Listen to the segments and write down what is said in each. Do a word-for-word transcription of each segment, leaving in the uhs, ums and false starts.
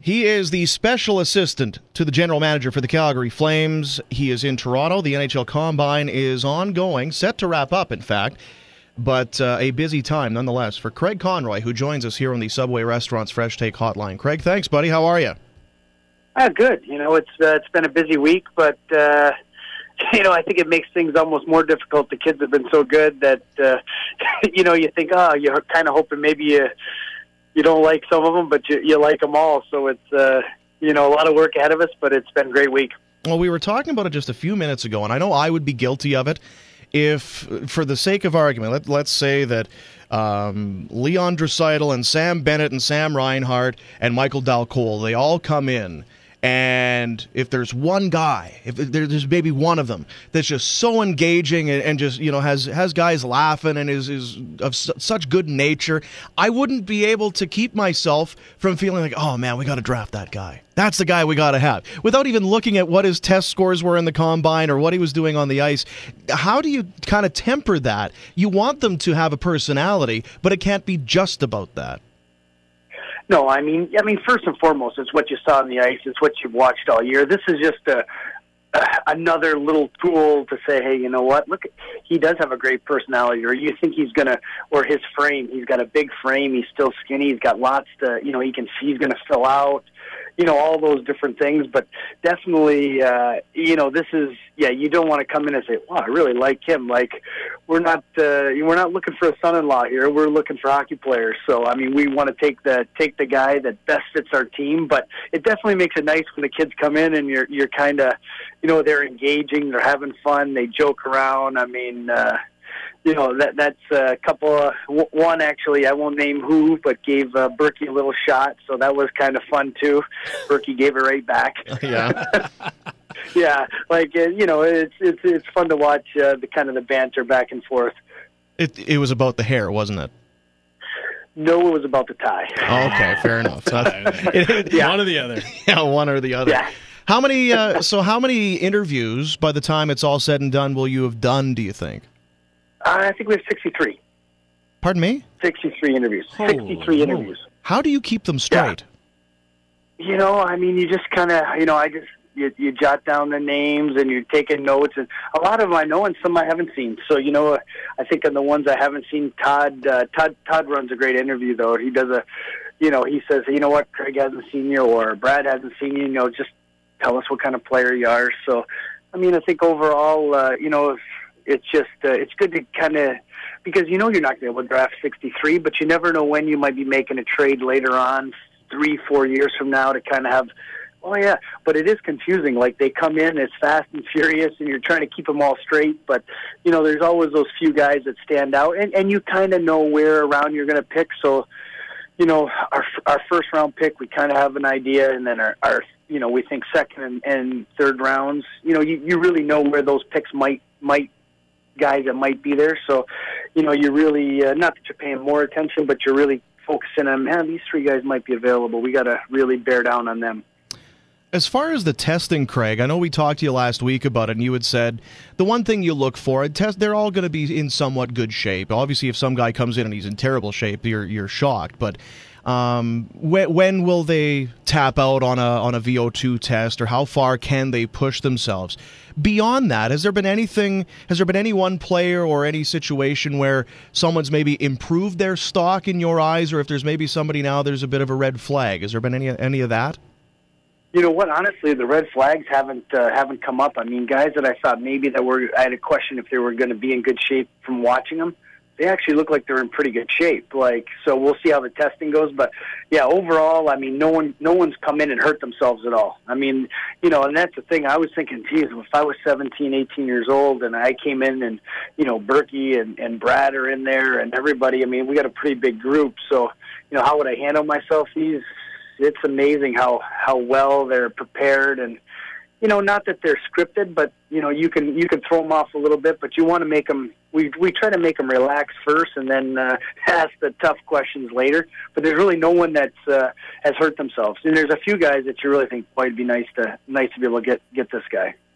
He is the special assistant to the general manager for the Calgary Flames. He is in Toronto. The N H L Combine is ongoing, set to wrap up, in fact, but uh, a busy time nonetheless for Craig Conroy, who joins us here on the Subway Restaurants Fresh Take Hotline. Craig, thanks, buddy. How are you? Ah, good. You know, it's uh, it's been a busy week, but uh, you know, I think it makes things almost more difficult. The kids have been so good that uh, you know, you think, oh, you're kind of hoping maybe you you don't like some of them, but you, you like them all. So it's uh, you know, a lot of work ahead of us, but it's been a great week. Well, we were talking about it just a few minutes ago, and I know I would be guilty of it if, for the sake of argument, let, let's say that um, Leon Draisaitl and Sam Bennett and Sam Reinhart and Michael Dalcol, they all come in. And if there's one guy, if there's maybe one of them that's just so engaging and, and just, you know, has has guys laughing and is, is of su- such good nature, I wouldn't be able to keep myself from feeling like, oh, man, we got to draft that guy. That's the guy we got to have. Without even looking at what his test scores were in the Combine or what he was doing on the ice. How do you kind of temper that? You want them to have a personality, but it can't be just about that. No, I mean, I mean, first and foremost, it's what you saw on the ice. It's what you've watched all year. This is just a, a another little tool to say, hey, you know what? Look, he does have a great personality, or you think he's gonna, or his frame. He's got a big frame. He's still skinny. He's got lots to, you know, he can see he's gonna fill out. You know, all those different things, but definitely, uh, you know, this is, yeah, you don't want to come in and say, wow, I really like him. Like, we're not, uh, we're not looking for a son-in-law here. We're looking for hockey players. So, I mean, we want to take the, take the guy that best fits our team, but it definitely makes it nice when the kids come in and you're, you're kind of, you know, they're engaging, they're having fun, they joke around. I mean, uh, You know, that that's a couple of, one actually, I won't name who, but gave uh, Berkey a little shot, so that was kind of fun too. Berkey gave it right back. Yeah. Yeah, like, uh, you know, it's it's it's fun to watch uh, the kind of the banter back and forth. It it was about the hair, wasn't it? No, it was about the tie. Oh, okay, fair enough. So it, it, yeah. One or the other. Yeah, one or the other. Yeah. How many, uh, so how many interviews by the time it's all said and done will you have done, do you think? Uh, I think we have sixty-three. Pardon me? sixty-three interviews. Holy sixty-three Lord. interviews. How do you keep them straight? Yeah. You know, I mean, you just kind of, you know, I just, you, you jot down the names and you're taking notes. And a lot of them I know and some I haven't seen. So, you know, I think on the ones I haven't seen, Todd, uh, Todd, Todd runs a great interview, though. He does a, you know, he says, you know what, Craig hasn't seen you or Brad hasn't seen you, you know, just tell us what kind of player you are. So, I mean, I think overall, uh, you know, if, it's just, uh, it's good to kind of, because you know you're not going to be able to draft sixty-three, but you never know when you might be making a trade later on, three, four years from now to kind of have, oh yeah, but it is confusing. Like they come in, it's fast and furious, and you're trying to keep them all straight, but you know, there's always those few guys that stand out, and, and you kind of know where around you're going to pick, so, you know, our our first round pick, we kind of have an idea, and then our, our you know, we think second and, and third rounds, you know, you, you really know where those picks might, might, guys that might be there. So, you know, you're really, uh, not that you're paying more attention, but you're really focusing on, man, these three guys might be available. We got to really bear down on them. As far as the testing, Craig, I know we talked to you last week about it, and you had said the one thing you look for, test, they're all going to be in somewhat good shape. Obviously, if some guy comes in and he's in terrible shape, you're you're shocked. But um, when, when will they tap out on a on a V O two test, or how far can they push themselves? Beyond that, has there been anything? Has there been any one player or any situation where someone's maybe improved their stock in your eyes, or if there's maybe somebody now there's a bit of a red flag? Has there been any any of that? You know what? Honestly, the red flags haven't uh, haven't come up. I mean, guys that I thought maybe that were, I had a question if they were going to be in good shape from watching them. They actually look like they're in pretty good shape. Like, so we'll see how the testing goes. But yeah, overall, I mean, no one no one's come in and hurt themselves at all. I mean, you know, and that's the thing. I was thinking, geez, if I was seventeen, eighteen years old and I came in and, you know, Berkey and, and Brad are in there and everybody, I mean, we got a pretty big group. So, you know, how would I handle myself? These. It's amazing how, how well they're prepared, and you know, not that they're scripted, but you know, you can you can throw them off a little bit, but you want to make them. We we try to make them relax first, and then uh, ask the tough questions later. But there's really no one that's uh, has hurt themselves, and there's a few guys that you really think, boy, it'd be nice to nice to be able to get get this guy.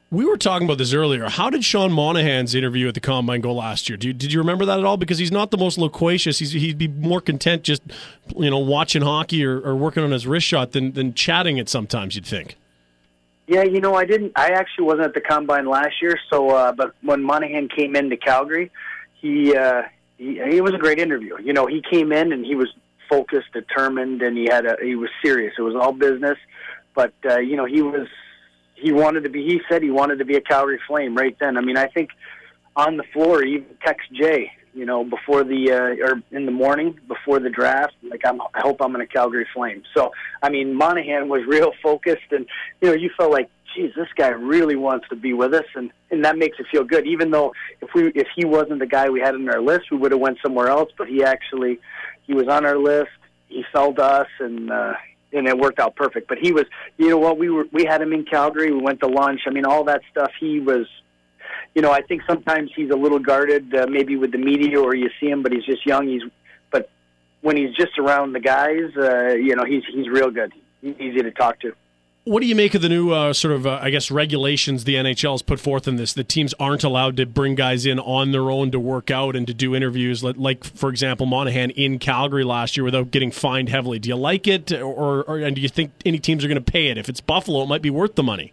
We were talking about this earlier. How did Sean Monahan's interview at the Combine go last year? Do you, did you remember that at all? Because he's not the most loquacious. He's, he'd be more content just, you know, watching hockey or, or working on his wrist shot than, than chatting it sometimes, you'd think. Yeah, you know, I didn't. I actually wasn't at the Combine last year, so uh, but when Monahan came into Calgary, he, uh, he he was a great interview. You know, he came in and he was focused, determined, and he had a he was serious. It was all business, but uh, you know, he was. He wanted to be. He said he wanted to be a Calgary Flame right then. I mean, I think on the floor, he even text Jay, you know, before the uh, or in the morning before the draft, like I'm, I hope I'm in a Calgary Flame. So, I mean, Monahan was real focused, and you know, you felt like, geez, this guy really wants to be with us, and, and that makes it feel good. Even though if we if he wasn't the guy we had on our list, we would have went somewhere else. But he actually he was on our list. He felt us, and. Uh, And it worked out perfect. But he was, you know what, we were we had him in Calgary. We went to lunch. I mean, all that stuff. He was, you know, I think sometimes he's a little guarded, uh, maybe with the media, or you see him, but he's just young. He's, but when he's just around the guys, uh, you know, he's he's real good. He's easy to talk to. What do you make of the new uh, sort of, uh, I guess, regulations the N H L has put forth in this? The teams aren't allowed to bring guys in on their own to work out and to do interviews, like, like for example, Monahan in Calgary last year without getting fined heavily. Do you like it, or, or and do you think any teams are going to pay it? If it's Buffalo, it might be worth the money.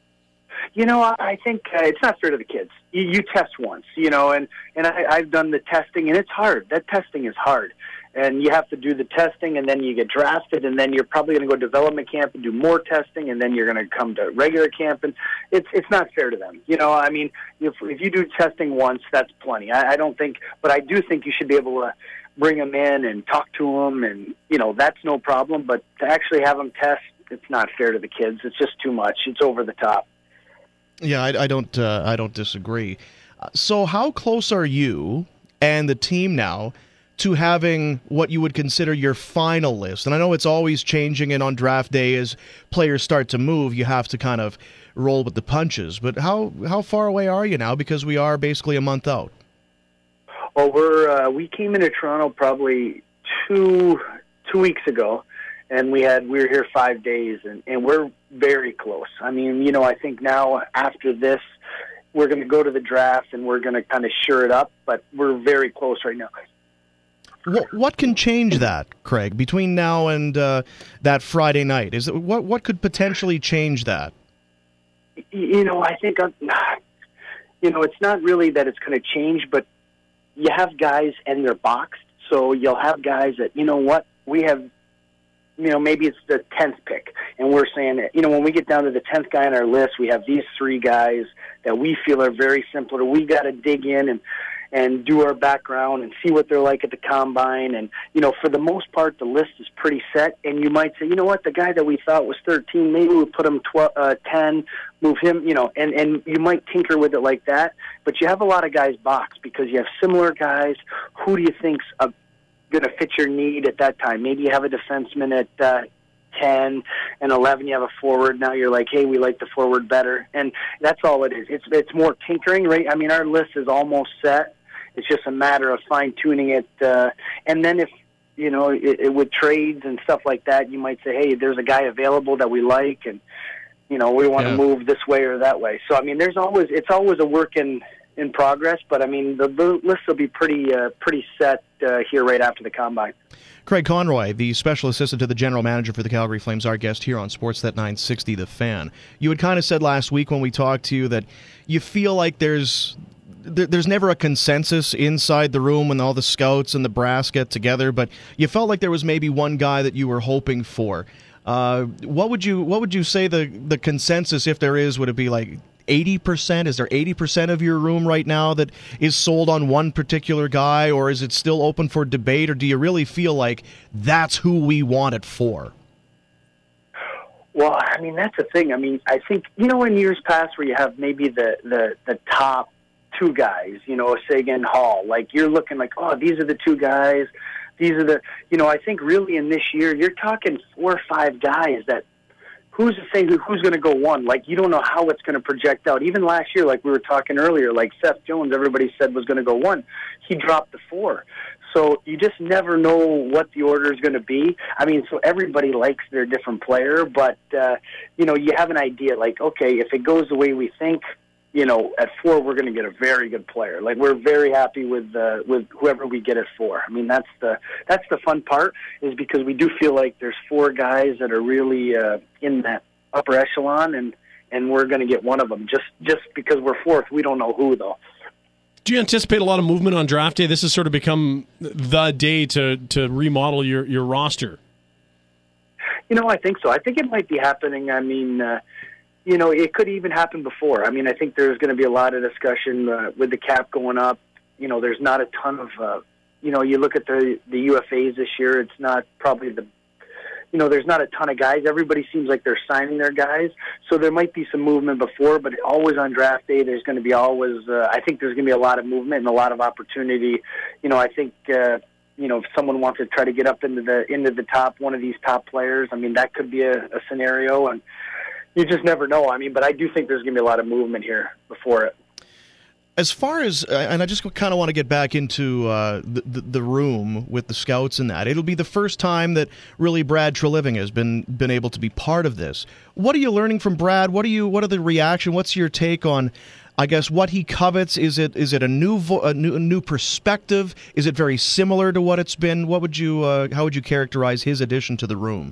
You know, I think uh, it's not fair to the kids. You, you test once, you know, and, and I, I've done the testing, and it's hard. That testing is hard. And you have to do the testing, and then you get drafted, and then you're probably going to go to development camp and do more testing, and then you're going to come to regular camp, and it's it's not fair to them. You know, I mean, if if you do testing once, that's plenty. I, I don't think, but I do think you should be able to bring them in and talk to them, and you know, that's no problem. But to actually have them test, it's not fair to the kids. It's just too much. It's over the top. Yeah, I, I don't uh, I don't disagree. So, how close are you and the team now to having what you would consider your final list? And I know it's always changing, and on draft day as players start to move, you have to kind of roll with the punches. But how how far away are you now? Because we are basically a month out. Well, we're uh, we came into Toronto probably two two weeks ago, and we had we were here five days, and, and we're very close. I mean, you know, I think now after this, we're going to go to the draft, and we're going to kind of sure it up, but we're very close right now. What, what can change that, Craig, between now and uh, that Friday night? Is it, what what could potentially change that? You know, I think, uh, you know, it's not really that it's going to change, but you have guys and they're boxed, so you'll have guys that, you know what, we have, you know, maybe it's the tenth pick, and we're saying that, you know, when we get down to the tenth guy on our list, we have these three guys that we feel are very similar. We got to dig in and and do our background and see what they're like at the Combine. And, you know, for the most part, the list is pretty set. And you might say, you know what, the guy that we thought was thirteen, maybe we'll put him twelve, uh, ten, move him, you know, and, and you might tinker with it like that. But you have a lot of guys boxed because you have similar guys. Who do you think's going to fit your need at that time? Maybe you have a defenseman at uh, ten and eleven, you have a forward. Now you're like, hey, we like the forward better. And that's all it is. It's, it's more tinkering, right? I mean, our list is almost set. It's just a matter of fine-tuning it. Uh, and then if, you know, it, it, with trades and stuff like that, you might say, hey, there's a guy available that we like, and, you know, we want to yeah. move this way or that way. So, I mean, there's always, it's always a work in, in progress, but, I mean, the, the list will be pretty, uh, pretty set uh, here right after the Combine. Craig Conroy, the special assistant to the general manager for the Calgary Flames, our guest here on Sportsnet nine sixty The Fan. You had kind of said last week when we talked to you that you feel like there's there's never a consensus inside the room when all the scouts and the brass get together, but you felt like there was maybe one guy that you were hoping for. Uh, what would you what would you say the, the consensus, if there is, would it be like eighty percent? Is there eighty percent of your room right now that is sold on one particular guy, or is it still open for debate, or do you really feel like that's who we want it for? Well, I mean, that's the thing. I mean, I think, you know, in years past where you have maybe the, the, the top two guys, you know, Seguin, Hall, like you're looking like, oh, these are the two guys. These are the, you know, I think really in this year, you're talking four or five guys that, who's to say who, who's going to go one? Like, you don't know how it's going to project out. Even last year, like we were talking earlier, like Seth Jones, everybody said was going to go one. He dropped to four. So you just never know what the order is going to be. I mean, so everybody likes their different player, but, uh, you know, you have an idea, like, okay, if it goes the way we think, you know, at four, we're going to get a very good player. Like, we're very happy with uh, with whoever we get at four. I mean, that's the that's the fun part, is because we do feel like there's four guys that are really uh, in that upper echelon, and, and we're going to get one of them. Just just because we're fourth, we don't know who, though. Do you anticipate a lot of movement on draft day? This has sort of become the day to, to remodel your, your roster. You know, I think so. I think it might be happening. I mean, uh, you know, it could even happen before. I mean, I think there's going to be a lot of discussion uh, with the cap going up. You know, there's not a ton of, uh, you know, you look at the, the U F As this year, it's not probably the, you know, there's not a ton of guys. Everybody seems like they're signing their guys. So there might be some movement before, but always on draft day, there's going to be always, uh, I think there's going to be a lot of movement and a lot of opportunity. You know, I think, uh, you know, if someone wants to try to get up into the, into the top, one of these top players, I mean, that could be a, a scenario, and you just never know. I mean, but I do think there's going to be a lot of movement here before it. As far as, and I just kind of want to get back into uh, the, the the room with the scouts and that. It'll be the first time that really Brad Treliving has been been able to be part of this. What are you learning from Brad? What are you? What are the reaction? What's your take on, I guess, what he covets? Is it is it a new vo- a new a new perspective? Is it very similar to what it's been? What would you? Uh, how would you characterize his addition to the room?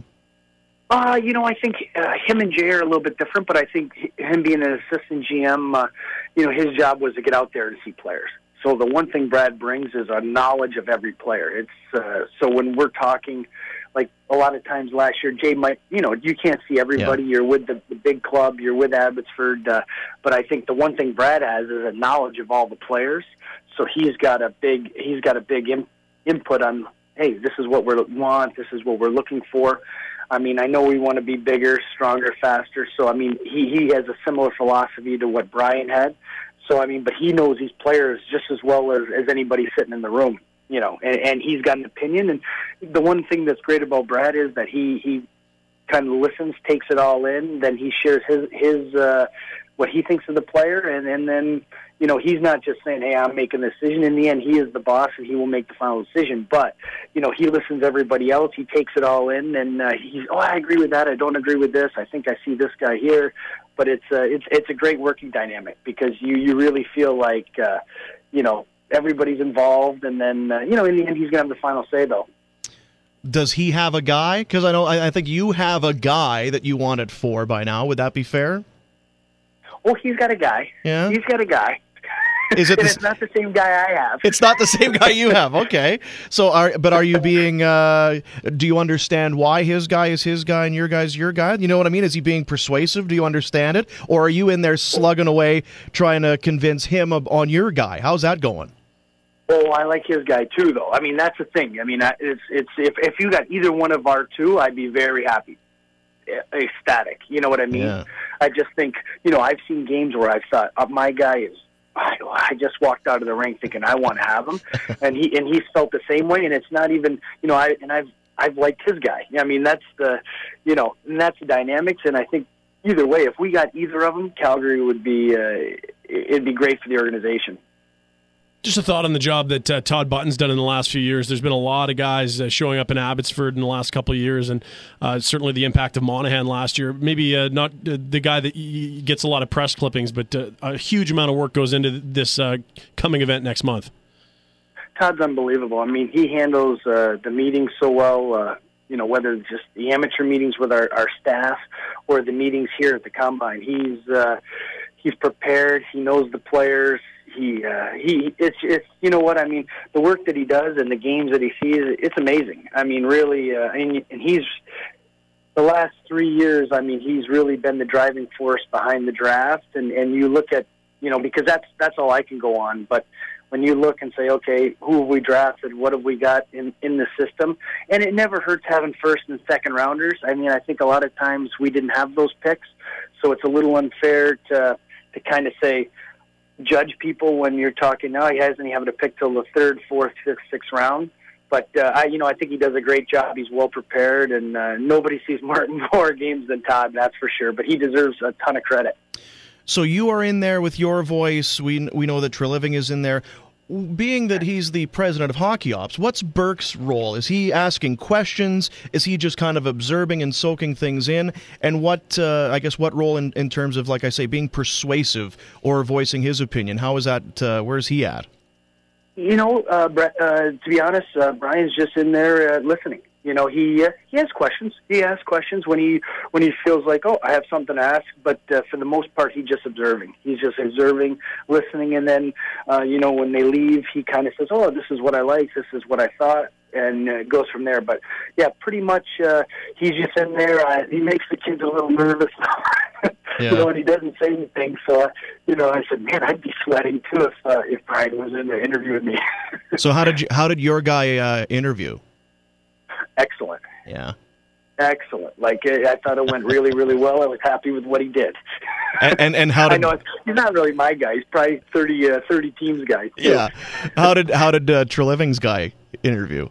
Uh, you know, I think uh, him and Jay are a little bit different, but I think him being an assistant G M, uh, you know, his job was to get out there and see players. So the one thing Brad brings is a knowledge of every player. It's uh, so when we're talking, like a lot of times last year, Jay might, you know, you can't see everybody. Yeah. You're with the, the big club, you're with Abbotsford, uh, but I think the one thing Brad has is a knowledge of all the players. So he's got a big, he's got a big in, input on, hey, this is what we want, this is what we're looking for. I mean, I know we want to be bigger, stronger, faster. So, I mean, he, he has a similar philosophy to what Brian had. So, I mean, but he knows these players just as well as, as anybody sitting in the room, you know, and, and he's got an opinion. And the one thing that's great about Brad is that he, he kind of listens, takes it all in, then he shares his, his uh, what he thinks of the player, and, and then, you know, he's not just saying, hey, I'm making a decision. In the end, he is the boss, and he will make the final decision. But, you know, he listens to everybody else. He takes it all in, and uh, he's, oh, I agree with that. I don't agree with this. I think I see this guy here. But it's uh, it's it's a great working dynamic, because you, you really feel like, uh, you know, everybody's involved. And then, uh, you know, in the end, he's going to have the final say, though. Does he have a guy? Because I know I, I think you have a guy that you want it for by now. Would that be fair? Well, he's got a guy. Yeah. He's got a guy. Is it? And the, it's not the same guy I have. It's not the same guy you have. Okay. So, are but are you being? Uh, do you understand why his guy is his guy and your guy's your guy? You know what I mean? Is he being persuasive? Do you understand it, or are you in there slugging away trying to convince him of, on your guy? How's that going? Oh, I like his guy too, though. I mean, that's the thing. I mean, it's it's if if you got either one of our two, I'd be very happy, ecstatic. You know what I mean? Yeah. I just think, you know, I've seen games where I've thought, oh, my guy is. I, I just walked out of the ring thinking I want to have him, and he and he's felt the same way. And it's not even, you know, I and I've I've liked his guy. I mean, that's the, you know, and that's the dynamics. And I think either way, if we got either of them, Calgary would be uh, it'd be great for the organization. Just a thought on the job that uh, Todd Button's done in the last few years. There's been a lot of guys uh, showing up in Abbotsford in the last couple of years, and uh, certainly the impact of Monahan last year. Maybe uh, not uh, the guy that y- gets a lot of press clippings, but uh, a huge amount of work goes into this uh, coming event next month. Todd's unbelievable. I mean, he handles uh, the meetings so well, uh, you know, whether it's just the amateur meetings with our, our staff or the meetings here at the Combine. He's uh, he's prepared. He knows the players. He, uh, he, it's, it's, you know what I mean. The work that he does and the games that he sees, it's amazing. I mean, really, uh, and, and he's the last three years. I mean, he's really been the driving force behind the draft. And, and you look at, you know, because that's that's all I can go on. But when you look and say, okay, who have we drafted? What have we got in in the system? And it never hurts having first and second rounders. I mean, I think a lot of times we didn't have those picks, so it's a little unfair to to kind of say, judge people when you're talking, no, he hasn't having to pick till the third, fourth, fifth, sixth round. But, uh, I, you know, I think he does a great job. He's well prepared, and uh, nobody sees Martin more games than Todd, that's for sure. But he deserves a ton of credit. So you are in there with your voice. We we know that Treliving is in there. being that he's the president of Hockey Ops, what's Burke's role? Is he asking questions? Is he just kind of observing and soaking things in? And what, uh, I guess, what role in, in terms of, like I say, being persuasive or voicing his opinion? How is that, uh, where's he at? You know, uh, Brett, uh, to be honest, uh, Brian's just in there uh, listening. You know, he uh, he has questions. He asks questions when he when he feels like, oh, I have something to ask. But uh, for the most part, he's just observing. He's just observing, listening, and then uh, you know, when they leave, he kind of says, oh, this is what I like. This is what I thought, and uh, goes from there. But yeah, pretty much, uh, he's just in there. Uh, he makes the kids a little nervous, yeah. You know, and he doesn't say anything. So uh, you know, I said, man, I'd be sweating too if uh, if Brian was in there interviewing me. So how did you, how did your guy uh, interview? Excellent. Yeah. Excellent. Like, I thought it went really, really well. I was happy with what he did. And and, and how did... I know, it's, he's not really my guy. He's probably thirty, uh, thirty teams guy. Too. Yeah. How did how did uh, Treliving's guy interview?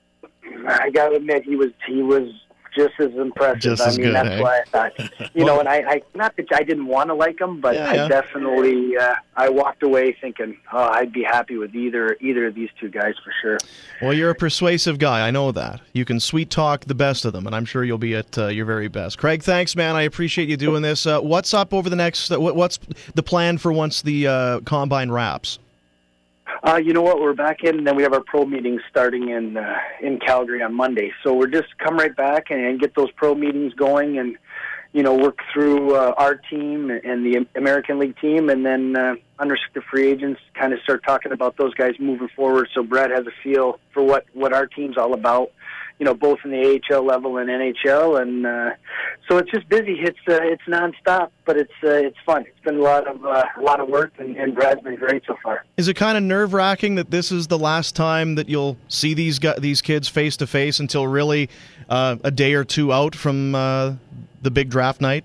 I got to admit, he was he was just as impressive. Just I as mean, good, that's eh? why I thought, you know, and I, I, not that I didn't want to like him, but Yeah, I yeah. definitely, uh, I walked away thinking, oh, I'd be happy with either either of these two guys for sure. Well, you're a persuasive guy. I know that. You can sweet talk the best of them, and I'm sure you'll be at uh, your very best. Craig, thanks, man. I appreciate you doing this. Uh, what's up over the next... Uh, what, what's the plan for once the uh, Combine wraps? Uh, you know what? We're back in, and then we have our pro meetings starting in uh, in Calgary on Monday. So we're just come right back and, and get those pro meetings going, and you know, work through uh, our team and the American League team, and then uh, unrestricted free agents. Kind of start talking about those guys moving forward. So Brad has a feel for what what our team's all about. You know, both in the A H L level and N H L, and uh, so it's just busy. It's uh, it's nonstop, but it's uh, it's fun. It's been a lot of uh, a lot of work, and, and Brad's been great so far. Is it kind of nerve wracking that this is the last time that you'll see these guys, these kids face to face until really uh, a day or two out from uh, the big draft night?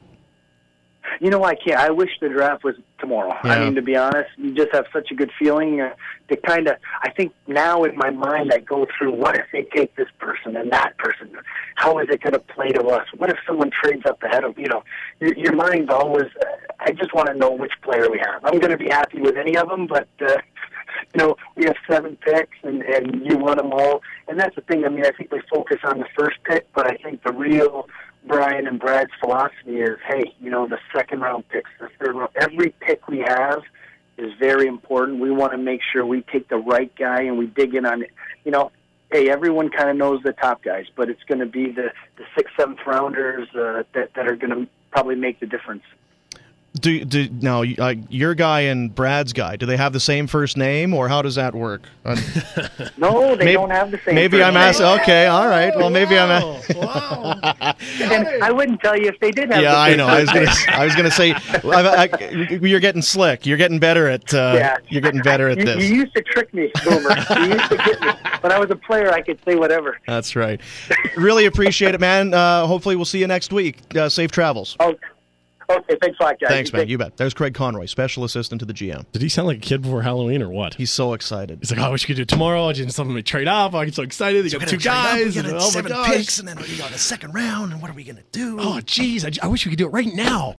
You know, I can't. I wish the draft was tomorrow. Yeah. I mean, to be honest, you just have such a good feeling. Uh, to kind of, I think now in my mind, I go through, what if they take this person and that person? How is it going to play to us? What if someone trades up ahead of, you know, your, your mind's always, uh, I just want to know which player we have. I'm going to be happy with any of them, but, uh, you know, we have seven picks, and, and you want them all. And that's the thing. I mean, I think we focus on the first pick, but I think the real Brian and Brad's philosophy is, hey, you know, the second round picks, the third round, every pick we have is very important. We want to make sure we take the right guy and we dig in on it. You know, hey, everyone kind of knows the top guys, but it's going to be the, the sixth, seventh rounders uh, that, that are going to probably make the difference. Do, do now uh, your guy and Brad's guy, do they have the same first name, or how does that work? Uh, No, they maybe, don't have the same. Maybe first I'm name. asking. Okay, all right. Well, maybe I'm. Wow. A- Wow. And I wouldn't tell you if they did have. yeah, the I same know. I was first gonna. name. I was gonna say. I, I, you're getting slick. You're getting better at. Uh, Yeah. You're getting better at you, this. You used to trick me, Boomer. You used to get me. When I was a player, I could say whatever. That's right. Really appreciate it, man. Uh, hopefully, we'll see you next week. Uh, safe travels. Oh, okay. Thanks a lot, guys. Thanks, You man. take- You bet. There's Craig Conroy, special assistant to the G M. Did he sound like a kid before Halloween or what? He's so excited. He's like, oh, I wish we could do it tomorrow. I just something to trade off. I'm so excited. They got two guys. and, oh my gosh. and then we got a second round. And what are we gonna do? Oh, geez. I, I wish we could do it right now.